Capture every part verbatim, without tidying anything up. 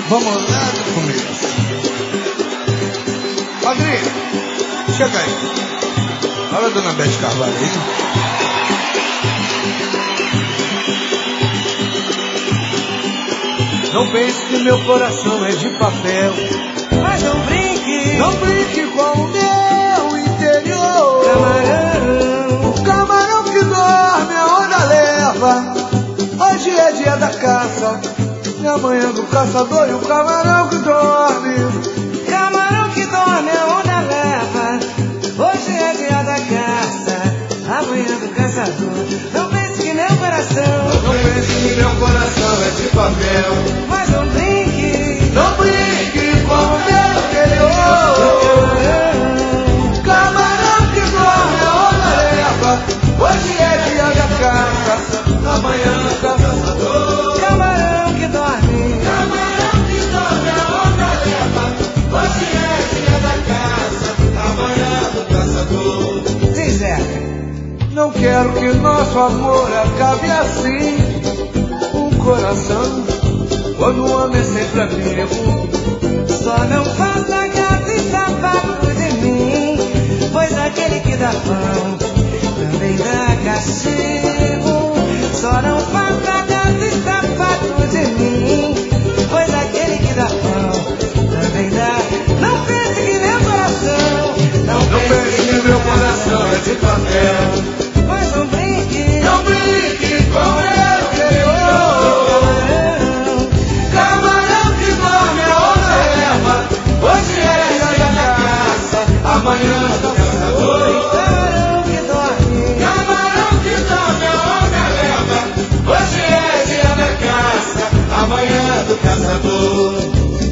Vamos lá do começo. Padrinho, chega aí. Olha a dona Bete Carvalho aí. Não pense que meu coração é de papel, mas não brinque, não brinque com o meu interior. Camarão, o camarão que dorme a onda leva. Hoje é dia da caça, e amanhã do caçador. E o camarão que dorme, camarão que dorme a onda leva. Hoje é dia da caça, amanhã do caçador. Não pense que meu coração, não pense que meu coração é de papel, mas não brinque, não brinque com o meu interior. Camarão, camarão que dorme a onda leva. Hoje é dia da caça, amanhã do caçador. camarão que dorme, Camarão que dorme a onda leva. Hoje é dia da caça, amanhã do caçador. diz Zeca. Não quero que nosso amor acabe assim. Um coração, quando o homem é sempre amigo. Só não faça gato e sapato de mim, pois aquele que dá pão também dá castigo. Só não faça gato e sapato de mim, pois aquele que dá pão também dá. Não pense que meu coração, não, Não pense que meu coração é de papel, mas não brinque, não brinque com o meu interior. Camarão, Camarão que dorme a onda leva. Hoje é dia da caça, amanhã do caçador. camarão que dorme, Camarão que dorme a onda leva. Hoje é dia da caça, amanhã do caçador.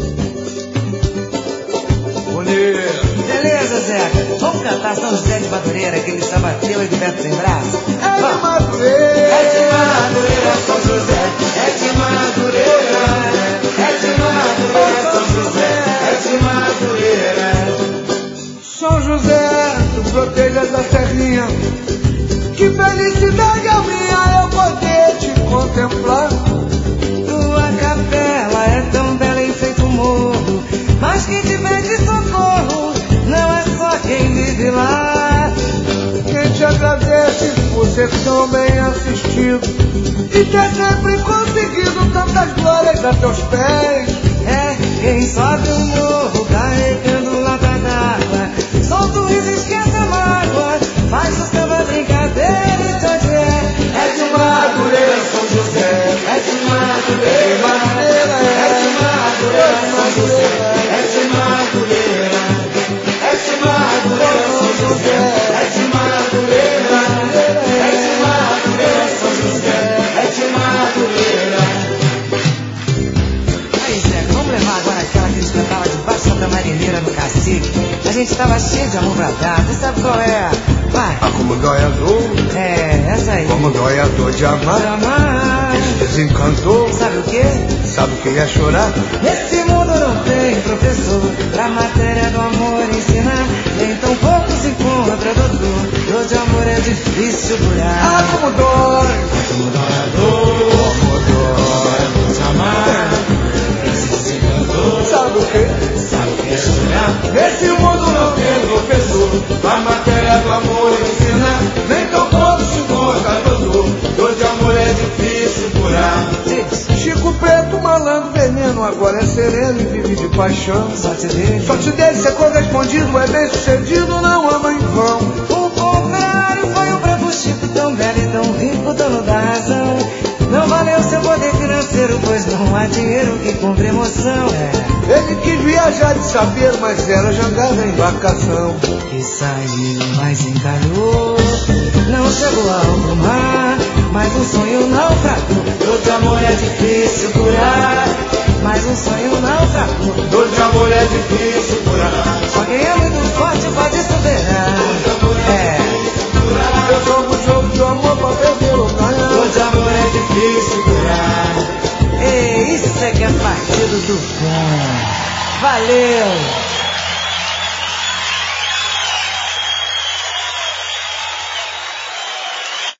Bonito. beleza, Zeca? Vamos cantar São José de Madureira, aquele sabateu e do Beto sem braço? É de Vamos. Madureira, É de Madureira, São José, é de Madureira, é de Madureira, São José, é de Madureira. São José, tu protejas a serrinha. Que felicidade a minha eu poder te contemplar. Tua capela é tão bela e feito um morro, mas quem te pede socorro não é só quem vive lá. Quem te agradece por ser tão bem assistido e ter sempre conseguido tantas glórias a teus pés. É quem sobe o morro carregando lata d'água, solta o riso, esquece a mágoa, faz o samba brincadeira e de onde é? É de Madureira, São José, é de Madureira, é de Madureira, São José, é de Madureira, é de Madureira, São José, é de Madureira, é de Madureira, São José, é de Madureira. Aí, Zé, vamos levar agora aquela que a gente cantava debaixo da marineira no cacique. A gente tava cheio de amor pra dar, você sabe qual é? Vai. Ah, como dói a dor, É, essa aí. como dói a dor de amar. Amar. Desencantou, Sabe o quê? sabe o que é chorar? Nesse mundo não tem professor pra matéria do amor ensinar. Nem tão pouco se encontra doutor. Dor de amor é difícil curar. Ah, como dói, Como dói a dor, como dói. de amar. Esse se encantou. Sabe o que? Sabe o que é chorar? Nesse mundo não tem professor a matéria do amor ensinar. Nem tão pouco se encontra doutor. Dor de amor é difícil curar. Diz, Chico Preto, malandro, veneno, agora é sereno e vive de paixão. só te deixo. Sorte dele ser correspondido, é bem sucedido, não ama em vão. O contrário foi um bravo Chico, tão belo e tão rico, dono da razão. Não valeu seu poder financeiro, pois não há dinheiro que compre emoção. É. Ele quis viajar de saber, mas era jangada em embarcação. Que saiu, mas encalhou. Não chegou ao alto mar, mas um sonho naufragou. Dor de amor é difícil curar, mas um sonho naufragou. Dor de amor é difícil curar. Só quem é muito forte pode superar. É. Eu jogo o jogo de amor pra perder ou ganhar. Dor de amor é difícil curar. Ei, isso é que é partido do cão. Valeu!